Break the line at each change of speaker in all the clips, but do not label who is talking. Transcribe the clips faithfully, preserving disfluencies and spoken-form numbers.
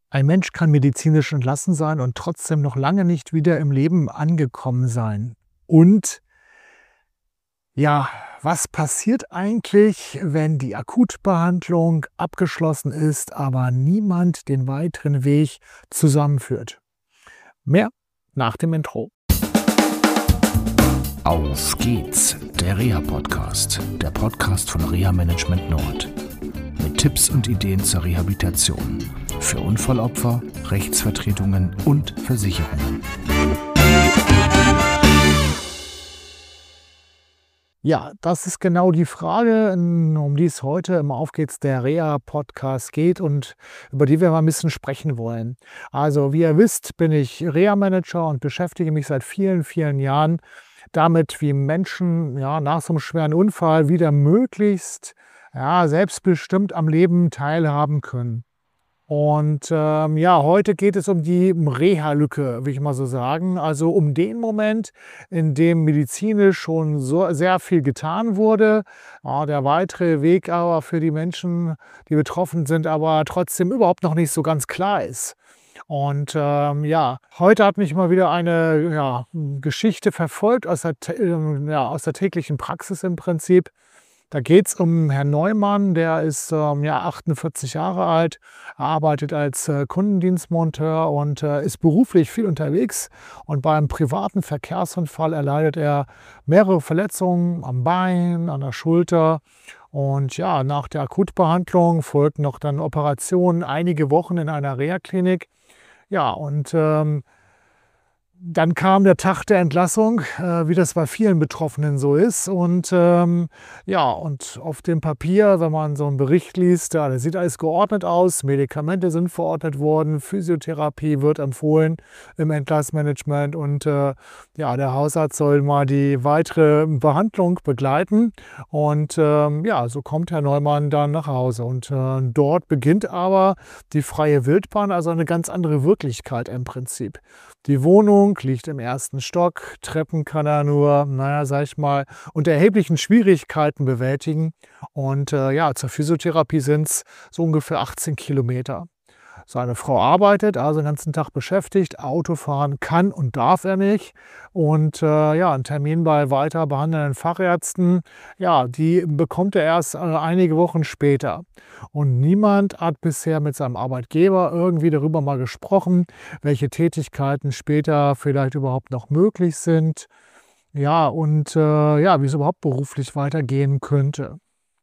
Ein Mensch kann medizinisch entlassen sein und trotzdem noch lange nicht wieder im Leben angekommen sein. Und ja, was passiert eigentlich, wenn die Akutbehandlung abgeschlossen ist, aber niemand den weiteren Weg zusammenführt? Mehr nach dem Intro.
Auf geht's, der Reha-Podcast, der Podcast von Reha Management Nord. Mit Tipps und Ideen zur Rehabilitation für Unfallopfer, Rechtsvertretungen und Versicherungen.
Ja, das ist genau die Frage, um die es heute im Auf geht's, der Reha-Podcast geht und über die wir mal ein bisschen sprechen wollen. Also, wie ihr wisst, bin ich Reha-Manager und beschäftige mich seit vielen, vielen Jahren damit, wie Menschen ja, nach so einem schweren Unfall wieder möglichst ja, selbstbestimmt am Leben teilhaben können. Und ähm, ja, heute geht es um die Reha-Lücke, will ich mal so sagen. Also um den Moment, in dem medizinisch schon so sehr viel getan wurde. Ja, der weitere Weg aber für die Menschen, die betroffen sind, aber trotzdem überhaupt noch nicht so ganz klar ist. Und ähm, ja, heute hat mich mal wieder eine ja, Geschichte verfolgt aus der, ja, aus der täglichen Praxis im Prinzip. Da geht es um Herrn Neumann, der ist ähm, ja, achtundvierzig Jahre alt, arbeitet als äh, Kundendienstmonteur und äh, ist beruflich viel unterwegs. Und beim privaten Verkehrsunfall erleidet er mehrere Verletzungen am Bein, an der Schulter. Und ja, nach der Akutbehandlung folgt noch dann Operationen, einige Wochen in einer Reha-Klinik. Ja, und ähm, dann kam der Tag der Entlassung, äh, wie das bei vielen Betroffenen so ist. Und ähm, ja, und auf dem Papier, wenn man so einen Bericht liest, ja, da sieht alles geordnet aus. Medikamente sind verordnet worden, Physiotherapie wird empfohlen im Entlassmanagement. Und äh, ja, der Hausarzt soll mal die weitere Behandlung begleiten. Und ähm, ja, so kommt Herr Neumann dann nach Hause. Und äh, dort beginnt aber die freie Wildbahn, also eine ganz andere Wirklichkeit im Prinzip. Die Wohnung liegt im ersten Stock, Treppen kann er nur, naja, sag ich mal, unter erheblichen Schwierigkeiten bewältigen. Und äh, ja, zur Physiotherapie sind es so ungefähr achtzehn Kilometer. Seine Frau arbeitet, also den ganzen Tag beschäftigt. Autofahren kann und darf er nicht. Und äh, ja, einen Termin bei weiter behandelnden Fachärzten, ja, die bekommt er erst äh, einige Wochen später. Und niemand hat bisher mit seinem Arbeitgeber irgendwie darüber mal gesprochen, welche Tätigkeiten später vielleicht überhaupt noch möglich sind. Ja, und äh, ja, wie es überhaupt beruflich weitergehen könnte.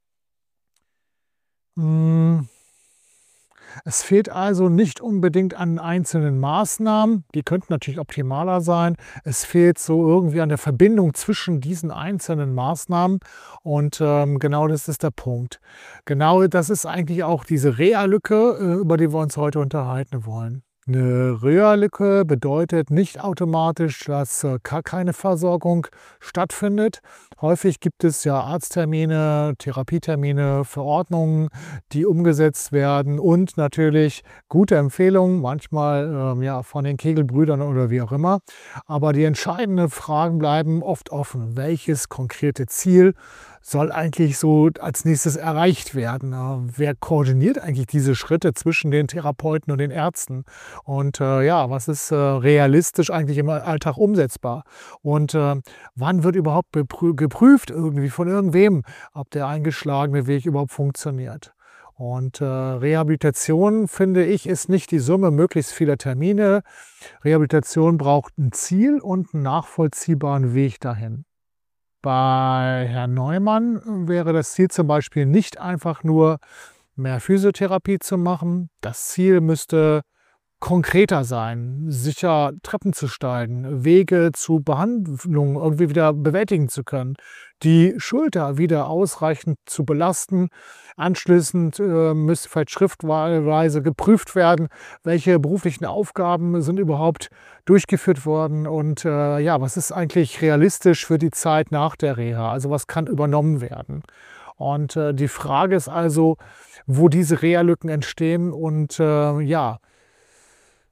Hm. Es fehlt also nicht unbedingt an einzelnen Maßnahmen, die könnten natürlich optimaler sein. Es fehlt so irgendwie an der Verbindung zwischen diesen einzelnen Maßnahmen und ähm, genau das ist der Punkt. Genau das ist eigentlich auch diese Reha-Lücke, äh, über die wir uns heute unterhalten wollen. Eine Reha-Lücke bedeutet nicht automatisch, dass äh, gar keine Versorgung stattfindet. Häufig gibt es ja Arzttermine, Therapietermine, Verordnungen, die umgesetzt werden und natürlich gute Empfehlungen, manchmal ähm, ja, von den Kegelbrüdern oder wie auch immer. Aber die entscheidenden Fragen bleiben oft offen. Welches konkrete Ziel soll eigentlich so als nächstes erreicht werden? Äh, Wer koordiniert eigentlich diese Schritte zwischen den Therapeuten und den Ärzten? Und äh, ja, was ist äh, realistisch eigentlich im Alltag umsetzbar? Und äh, wann wird überhaupt beprü- geprüft irgendwie von irgendwem, ob der eingeschlagene Weg überhaupt funktioniert? Und äh, Rehabilitation, finde ich, ist nicht die Summe möglichst vieler Termine. Rehabilitation braucht ein Ziel und einen nachvollziehbaren Weg dahin. Bei Herrn Neumann wäre das Ziel zum Beispiel nicht einfach nur mehr Physiotherapie zu machen. Das Ziel müsste konkreter sein, sicher Treppen zu steigen, Wege zu Behandlungen irgendwie wieder bewältigen zu können, die Schulter wieder ausreichend zu belasten. Anschließend äh, müsste vielleicht schriftweise geprüft werden, welche beruflichen Aufgaben sind überhaupt durchgeführt worden und äh, ja, was ist eigentlich realistisch für die Zeit nach der Reha, also was kann übernommen werden. Und äh, die Frage ist also, wo diese Reha-Lücken entstehen und äh, ja,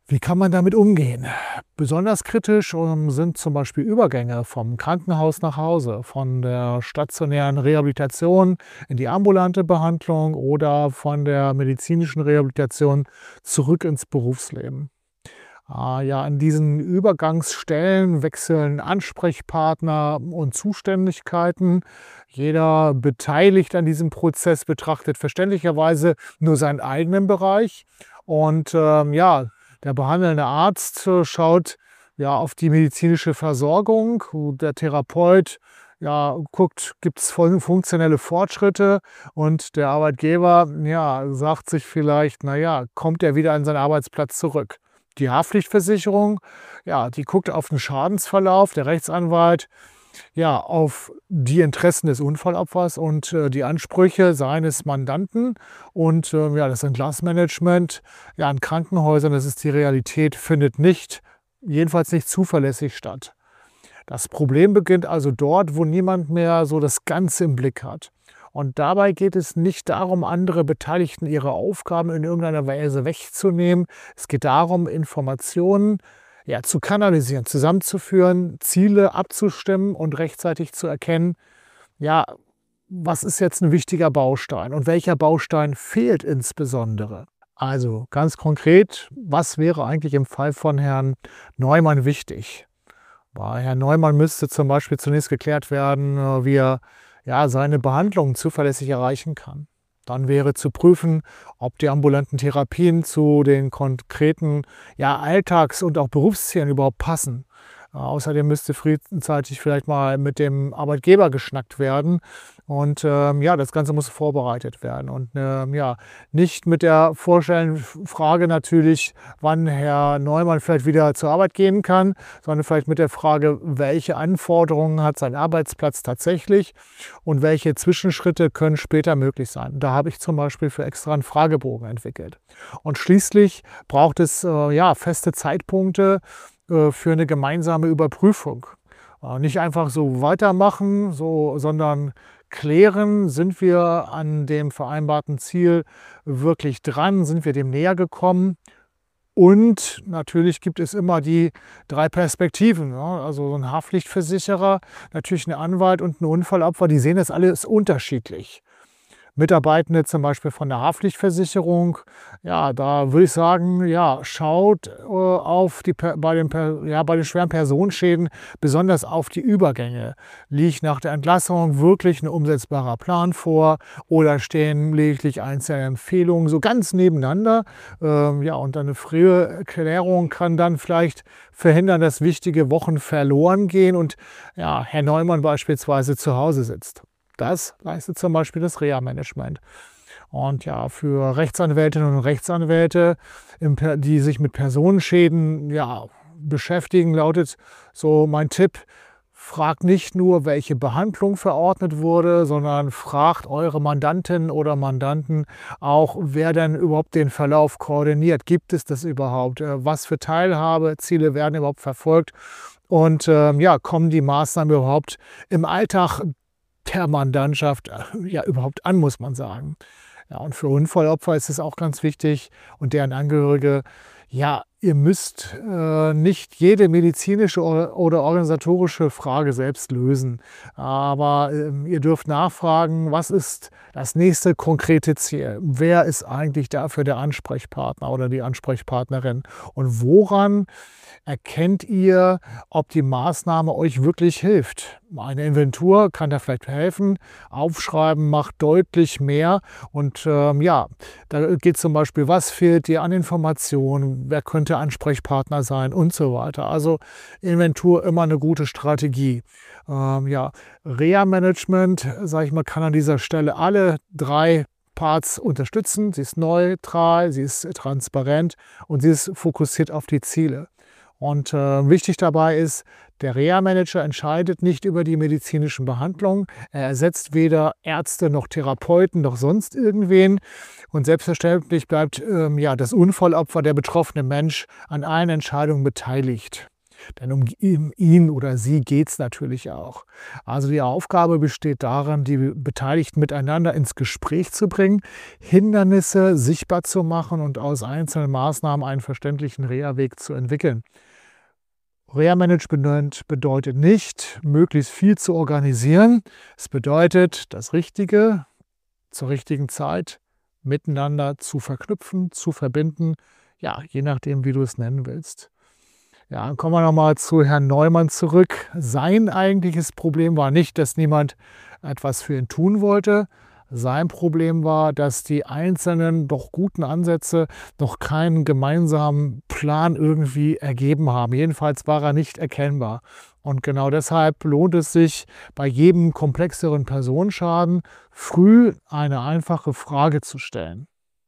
Wie kann man damit umgehen? Besonders kritisch ähm, sind zum Beispiel Übergänge vom Krankenhaus nach Hause, von der stationären Rehabilitation in die ambulante Behandlung oder von der medizinischen Rehabilitation zurück ins Berufsleben. Ah, ja, an diesen Übergangsstellen wechseln Ansprechpartner und Zuständigkeiten. Jeder beteiligt an diesem Prozess betrachtet verständlicherweise nur seinen eigenen Bereich. Und ähm, ja, der behandelnde Arzt äh, schaut ja auf die medizinische Versorgung. Der Therapeut ja, guckt, gibt es funktionelle Fortschritte, und der Arbeitgeber ja, sagt sich vielleicht, naja, kommt er wieder an seinen Arbeitsplatz zurück. Die Haftpflichtversicherung, ja, die guckt auf den Schadensverlauf, der Rechtsanwalt ja, auf die Interessen des Unfallopfers und äh, die Ansprüche seines Mandanten, und äh, ja, das Entlassmanagement ja, in Krankenhäusern, das ist die Realität, findet nicht, jedenfalls nicht zuverlässig statt. Das Problem beginnt also dort, wo niemand mehr so das Ganze im Blick hat. Und dabei geht es nicht darum, andere Beteiligten ihre Aufgaben in irgendeiner Weise wegzunehmen. Es geht darum, Informationen ja, zu kanalisieren, zusammenzuführen, Ziele abzustimmen und rechtzeitig zu erkennen, ja, was ist jetzt ein wichtiger Baustein und welcher Baustein fehlt insbesondere. Also ganz konkret, was wäre eigentlich im Fall von Herrn Neumann wichtig? Bei Herrn Neumann müsste zum Beispiel zunächst geklärt werden, wie er ja, seine Behandlung zuverlässig erreichen kann. Dann wäre zu prüfen, ob die ambulanten Therapien zu den konkreten ja, Alltags- und auch Berufszielen überhaupt passen. Äh, außerdem müsste frühzeitig vielleicht mal mit dem Arbeitgeber geschnackt werden. Und ähm, ja, das Ganze muss vorbereitet werden. Und ähm, ja, nicht mit der vorstellenden Frage natürlich, wann Herr Neumann vielleicht wieder zur Arbeit gehen kann, sondern vielleicht mit der Frage, welche Anforderungen hat sein Arbeitsplatz tatsächlich und welche Zwischenschritte können später möglich sein. Da habe ich zum Beispiel für extra einen Fragebogen entwickelt. Und schließlich braucht es äh, ja, feste Zeitpunkte äh, für eine gemeinsame Überprüfung. Äh, nicht einfach so weitermachen, so, sondern klären, sind wir an dem vereinbarten Ziel wirklich dran, sind wir dem näher gekommen. Und natürlich gibt es immer die drei Perspektiven. Ja? Also so ein Haftpflichtversicherer, natürlich ein Anwalt und ein Unfallopfer, die sehen das alles unterschiedlich. Mitarbeitende zum Beispiel von der Haftpflichtversicherung, ja, da würde ich sagen, ja, schaut äh, auf die, bei, den, ja, bei den schweren Personenschäden besonders auf die Übergänge. Liegt nach der Entlassung wirklich ein umsetzbarer Plan vor oder stehen lediglich einzelne Empfehlungen so ganz nebeneinander? Ähm, ja, und eine frühe Klärung kann dann vielleicht verhindern, dass wichtige Wochen verloren gehen und ja, Herr Neumann beispielsweise zu Hause sitzt. Das leistet zum Beispiel das Reha-Management. Und ja, für Rechtsanwältinnen und Rechtsanwälte, die sich mit Personenschäden ja, beschäftigen, lautet so mein Tipp: Fragt nicht nur, welche Behandlung verordnet wurde, sondern fragt eure Mandantinnen oder Mandanten auch, wer denn überhaupt den Verlauf koordiniert. Gibt es das überhaupt? Was für Teilhabeziele werden überhaupt verfolgt? Und ähm, ja, kommen die Maßnahmen überhaupt im Alltag der Mandantschaft ja überhaupt an, muss man sagen. Ja, und für Unfallopfer ist es auch ganz wichtig und deren Angehörige, ja, ihr müsst äh, nicht jede medizinische oder organisatorische Frage selbst lösen, aber äh, ihr dürft nachfragen, was ist das nächste konkrete Ziel? Wer ist eigentlich dafür der Ansprechpartner oder die Ansprechpartnerin? Und woran erkennt ihr, ob die Maßnahme euch wirklich hilft? Eine Inventur kann da vielleicht helfen. Aufschreiben macht deutlich mehr. Und ähm, ja, da geht zum Beispiel, was fehlt dir an Informationen? Wer könnte Ansprechpartner sein und so weiter. Also Inventur immer eine gute Strategie. Ähm, ja, Reha-Management, sage ich mal, kann an dieser Stelle alle drei Parts unterstützen. Sie ist neutral, sie ist transparent und sie ist fokussiert auf die Ziele. Und äh, wichtig dabei ist, der Reha-Manager entscheidet nicht über die medizinischen Behandlungen. Er ersetzt weder Ärzte noch Therapeuten noch sonst irgendwen. Und selbstverständlich bleibt ähm, ja, das Unfallopfer, der betroffene Mensch, an allen Entscheidungen beteiligt. Denn um ihn oder sie geht es natürlich auch. Also die Aufgabe besteht darin, die Beteiligten miteinander ins Gespräch zu bringen, Hindernisse sichtbar zu machen und aus einzelnen Maßnahmen einen verständlichen Reha-Weg zu entwickeln. Reha-Management bedeutet nicht, möglichst viel zu organisieren. Es bedeutet, das Richtige zur richtigen Zeit miteinander zu verknüpfen, zu verbinden, ja, je nachdem, wie du es nennen willst. Ja, dann kommen wir nochmal zu Herrn Neumann zurück. Sein eigentliches Problem war nicht, dass niemand etwas für ihn tun wollte. Sein Problem war, dass die einzelnen doch guten Ansätze noch keinen gemeinsamen Plan irgendwie ergeben haben. Jedenfalls war er nicht erkennbar. Und genau deshalb lohnt es sich, bei jedem komplexeren Personenschaden früh eine einfache Frage zu stellen.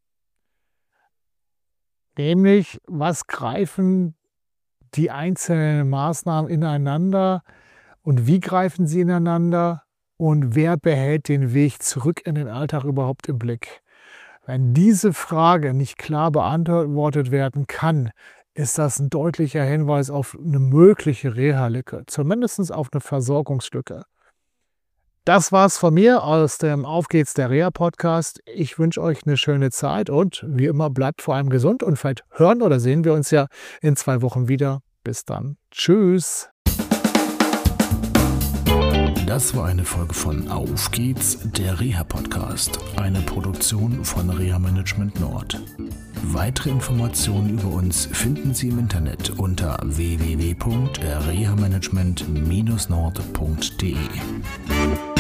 Nämlich, was greifen die einzelnen Maßnahmen ineinander und wie greifen sie ineinander? Und wer behält den Weg zurück in den Alltag überhaupt im Blick? Wenn diese Frage nicht klar beantwortet werden kann, ist das ein deutlicher Hinweis auf eine mögliche Reha-Lücke, zumindest auf eine Versorgungslücke. Das war's von mir aus dem Auf geht's der Reha-Podcast. Ich wünsche euch eine schöne Zeit und wie immer bleibt vor allem gesund und vielleicht hören oder sehen wir uns ja in zwei Wochen wieder. Bis dann. Tschüss.
Das war eine Folge von Auf geht's, der Reha-Podcast, eine Produktion von Reha Management Nord. Weitere Informationen über uns finden Sie im Internet unter w w w punkt reha management Bindestrich nord punkt d e.